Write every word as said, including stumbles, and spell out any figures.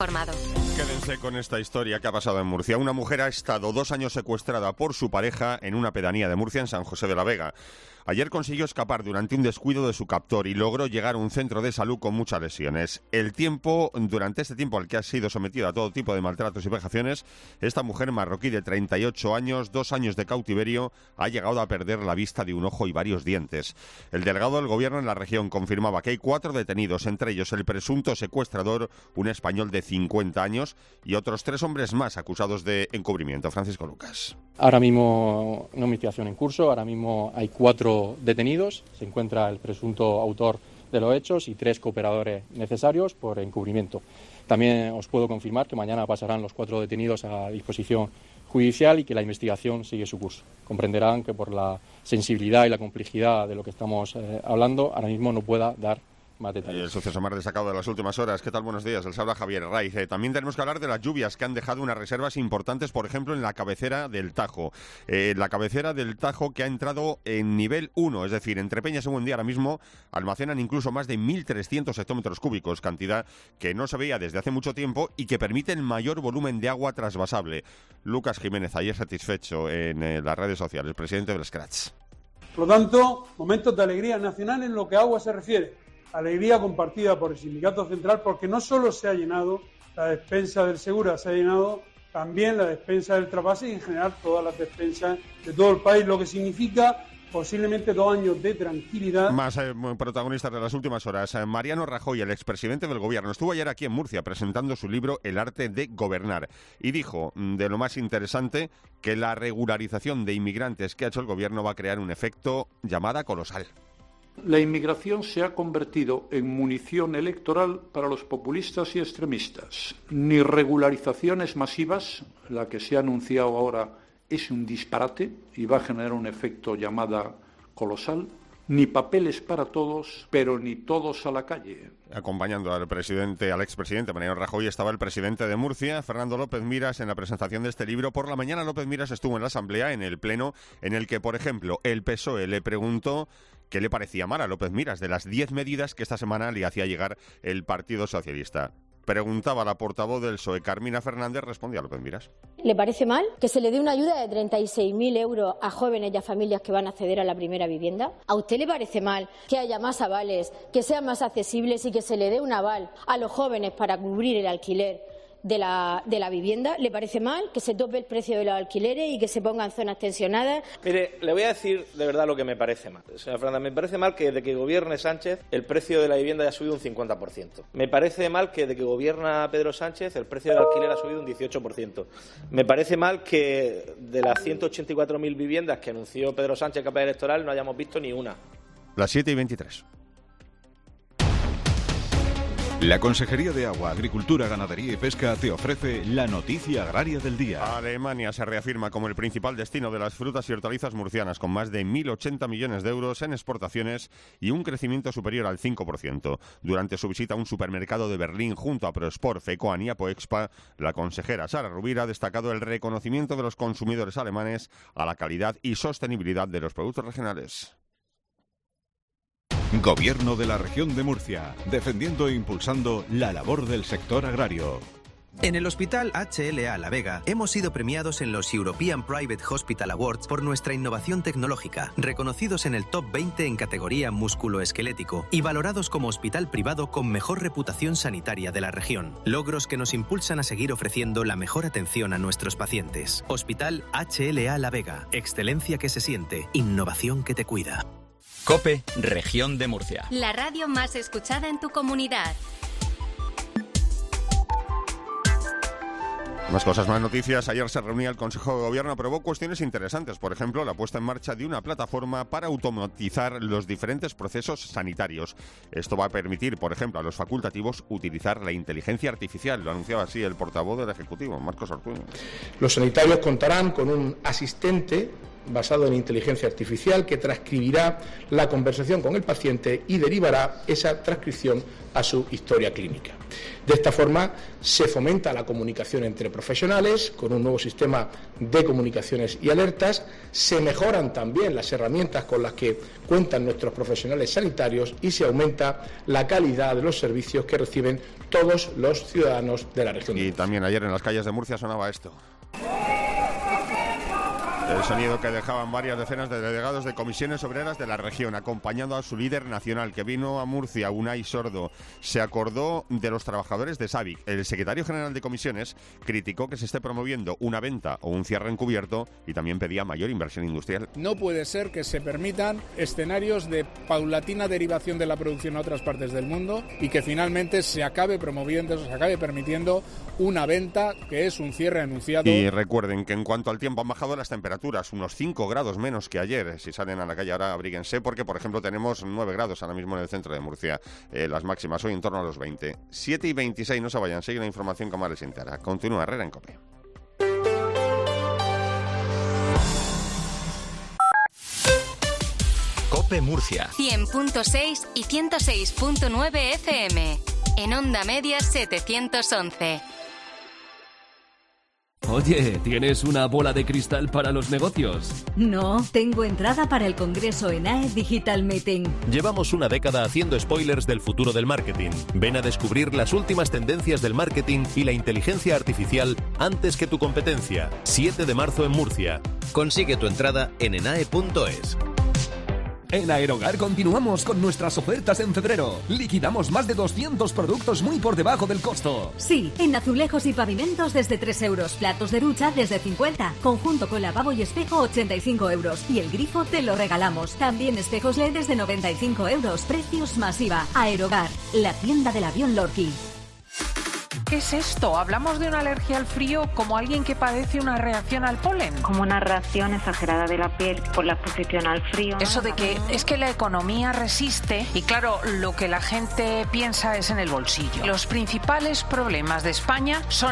Formado. Quédense con esta historia que ha pasado en Murcia. Una mujer ha estado dos años secuestrada por su pareja en una pedanía de Murcia, en San José de la Vega. Ayer consiguió escapar durante un descuido de su captor y logró llegar a un centro de salud con muchas lesiones. El tiempo, durante este tiempo al que ha sido sometida a todo tipo de maltratos y vejaciones, esta mujer marroquí de treinta y ocho años, dos años de cautiverio, ha llegado a perder la vista de un ojo y varios dientes. El delegado del gobierno en la región confirmaba que hay cuatro detenidos, entre ellos el presunto secuestrador, un español de cincuenta años, y otros tres hombres más acusados de encubrimiento. Francisco Lucas. Ahora mismo una investigación en curso, ahora mismo hay cuatro detenidos, se encuentra el presunto autor de los hechos y tres cooperadores necesarios por encubrimiento. También os puedo confirmar que mañana pasarán los cuatro detenidos a disposición judicial y que la investigación sigue su curso. Comprenderán que por la sensibilidad y la complejidad de lo que estamos eh, hablando, ahora mismo no pueda dar más detalles. El suceso más destacado de las últimas horas. ¿Qué tal? Buenos días. Les habla Javier Raiz. Eh, también tenemos que hablar de las lluvias que han dejado unas reservas importantes, por ejemplo, en la cabecera del Tajo. Eh, la cabecera del Tajo que ha entrado en nivel uno, es decir, entre Peñas y Buendía ahora mismo almacenan incluso más de mil trescientos hectómetros cúbicos, cantidad que no se veía desde hace mucho tiempo y que permite el mayor volumen de agua trasvasable. Lucas Jiménez, ayer satisfecho en eh, las redes sociales, presidente del Scratch. Por lo tanto, momentos de alegría nacional en lo que a agua se refiere. Alegría compartida por el Sindicato Central porque no solo se ha llenado la despensa del Segura, se ha llenado también la despensa del Trapase y en general todas las despensas de todo el país, lo que significa posiblemente dos años de tranquilidad. Más eh, protagonistas de las últimas horas. Eh, Mariano Rajoy, el expresidente del gobierno, estuvo ayer aquí en Murcia presentando su libro El arte de gobernar y dijo, de lo más interesante, que la regularización de inmigrantes que ha hecho el gobierno va a crear un efecto llamada colosal. La inmigración se ha convertido en munición electoral para los populistas y extremistas. Ni regularizaciones masivas, la que se ha anunciado ahora es un disparate y va a generar un efecto llamada colosal, ni papeles para todos, pero ni todos a la calle. Acompañando al presidente, al expresidente Mariano Rajoy, estaba el presidente de Murcia, Fernando López Miras, en la presentación de este libro. Por la mañana López Miras estuvo en la asamblea, en el pleno, en el que, por ejemplo, el P S O E le preguntó qué le parecía mal a López Miras de las diez medidas que esta semana le hacía llegar el Partido Socialista. Preguntaba la portavoz del P S O E, Carmina Fernández, respondía López Miras. ¿Le parece mal que se le dé una ayuda de treinta y seis mil euros a jóvenes y a familias que van a acceder a la primera vivienda? ¿A usted le parece mal que haya más avales, que sean más accesibles y que se le dé un aval a los jóvenes para cubrir el alquiler de la, de la vivienda? ¿Le parece mal que se tope el precio de los alquileres y que se pongan zonas tensionadas? Mire, le voy a decir de verdad lo que me parece mal. Señora Fernández, me parece mal que desde que gobierne Sánchez el precio de la vivienda haya subido un cincuenta por ciento. Me parece mal que desde que gobierna Pedro Sánchez el precio del alquiler ha subido un dieciocho por ciento. Me parece mal que de las ciento ochenta y cuatro mil viviendas que anunció Pedro Sánchez en campaña electoral no hayamos visto ni una. Las siete y veintitrés. La Consejería de Agua, Agricultura, Ganadería y Pesca te ofrece la noticia agraria del día. Alemania se reafirma como el principal destino de las frutas y hortalizas murcianas, con más de mil ochenta millones de euros en exportaciones y un crecimiento superior al cinco por ciento. Durante su visita a un supermercado de Berlín junto a Prosport, Fecoan y Apoexpa, la consejera Sara Rubira ha destacado el reconocimiento de los consumidores alemanes a la calidad y sostenibilidad de los productos regionales. Gobierno de la Región de Murcia, defendiendo e impulsando la labor del sector agrario. En el Hospital H L A La Vega hemos sido premiados en los European Private Hospital Awards por nuestra innovación tecnológica, reconocidos en el top veinte en categoría musculoesquelético y valorados como hospital privado con mejor reputación sanitaria de la región. Logros que nos impulsan a seguir ofreciendo la mejor atención a nuestros pacientes. Hospital H L A La Vega, excelencia que se siente, innovación que te cuida. COPE, Región de Murcia. La radio más escuchada en tu comunidad. Más cosas, más noticias. Ayer se reunía el Consejo de Gobierno, aprobó cuestiones interesantes. Por ejemplo, la puesta en marcha de una plataforma para automatizar los diferentes procesos sanitarios. Esto va a permitir, por ejemplo, a los facultativos utilizar la inteligencia artificial. Lo anunciaba así el portavoz del Ejecutivo, Marcos Ortuño. Los sanitarios contarán con un asistente basado en inteligencia artificial que transcribirá la conversación con el paciente y derivará esa transcripción a su historia clínica. De esta forma se fomenta la comunicación entre profesionales con un nuevo sistema de comunicaciones y alertas, se mejoran también las herramientas con las que cuentan nuestros profesionales sanitarios y se aumenta la calidad de los servicios que reciben todos los ciudadanos de la región. Y también ayer en las calles de Murcia sonaba esto. El sonido que dejaban varias decenas de delegados de comisiones obreras de la región, acompañando a su líder nacional, que vino a Murcia, Unai Sordo. Se acordó de los trabajadores de Sabic. El secretario general de comisiones criticó que se esté promoviendo una venta o un cierre encubierto y también pedía mayor inversión industrial. No puede ser que se permitan escenarios de paulatina derivación de la producción a otras partes del mundo y que finalmente se acabe promoviendo, se acabe permitiendo una venta que es un cierre anunciado. Y recuerden que en cuanto al tiempo han bajado las temperaturas, unos cinco grados menos que ayer. Si salen a la calle ahora, abríguense, porque por ejemplo tenemos nueve grados ahora mismo en el centro de Murcia. Eh, las máximas hoy en torno a los veinte. siete y veintiséis, no se vayan, sigue la información con Males Intera. Continúa Herrera en COPE. COPE Murcia cien punto seis y ciento seis punto nueve F M. En onda media setecientos once. Oye, ¿tienes una bola de cristal para los negocios? No, tengo entrada para el congreso ENAE Digital Meeting. Llevamos una década haciendo spoilers del futuro del marketing. Ven a descubrir las últimas tendencias del marketing y la inteligencia artificial antes que tu competencia. siete de marzo en Murcia. Consigue tu entrada en enae punto es. En Aerogar continuamos con nuestras ofertas en febrero. Liquidamos más de doscientos productos muy por debajo del costo. Sí, en azulejos y pavimentos desde tres euros, platos de ducha desde cincuenta, conjunto con lavabo y espejo ochenta y cinco euros y el grifo te lo regalamos. También espejos L E D desde noventa y cinco euros, precios masiva. Aerogar, la tienda del avión Lorky. ¿Qué es esto? ¿Hablamos de una alergia al frío como alguien que padece una reacción al polen? Como una reacción exagerada de la piel por la exposición al frío. Eso de que es que la economía resiste y claro, lo que la gente piensa es en el bolsillo. Los principales problemas de España son